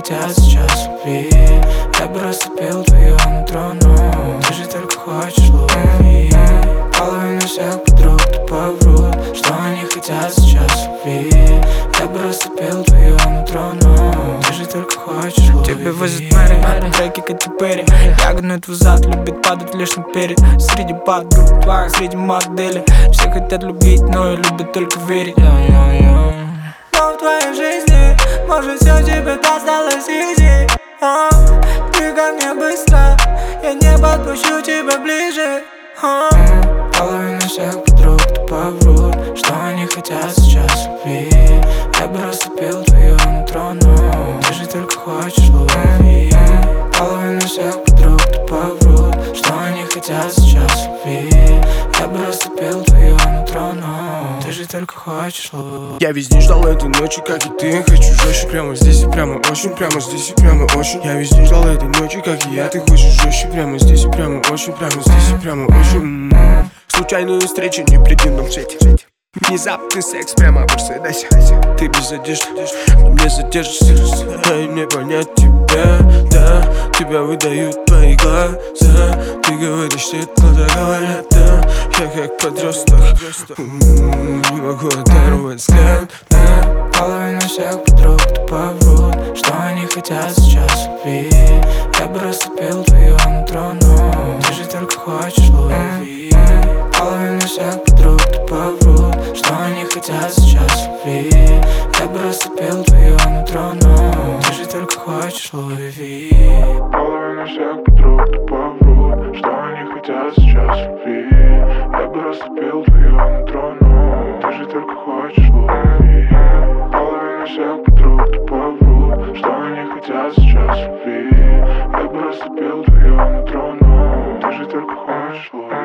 хотят сейчас любви. Я бы растопил твое нутро, но ты же только хочешь любви. Половина всех подруг тупо врут, что они хотят сейчас любви. Я бы растопил твое нутро, но ты же только хочешь любви. Тебе возят Мэри, это треки Кэти Перри. Я гну твой зад, любит падать лишь наперед. Среди подруг, среди моделей. Все хотят любить, но и любят только верить. Но в твоей жизни, может, все тебе досталось изи. Ты ко мне быстро, я не подпущу тебя ближе. Половина всех подруг тупо врут, что они хотят сейчас любви. Я бы растопил твое нутро, но ты же только хочешь любви. Половина всех подруг тупо врут, что они хотят сейчас любви. Я бы растопил твое нутро, но ты же только хочешь любви. Я весь день ждал этой ночи, как и ты. Хочу жестче, прямо здесь и прямо очень. Прямо здесь и прямо очень. Я весь день ждал этой ночи, как и я. Ты хочешь жестче, прямо здесь и прямо очень. Прямо здесь и прямо очень. Случайную встречу в непредвиденном свете. Внезапный секс прямо в Мерседесе. Ты без одежды, но мне задержишься. Дай мне понять тебя, да. Тебя выдают твои глаза. Ты говоришь, что это говорят, да. Я как подросток, не могу оторвать взгляд, да. Половина всех подруг тупо врут, что они хотят сейчас любви. Я бы растопил твое нутро, но ты же только хочешь любви. Половина всех подруг тупо врут, что они хотят сейчас любви. Я бы растопил твое нутро, но ты же только хочешь любви. Половина всех подруг тупо врут, что они хотят сейчас любви. Я бы растопил твое нутро, но ты же только хочешь любви. Половина всех подруг тупо врут, что они хотят сейчас любви. Я бы растопил твое нутро, но ты же только хочешь любви.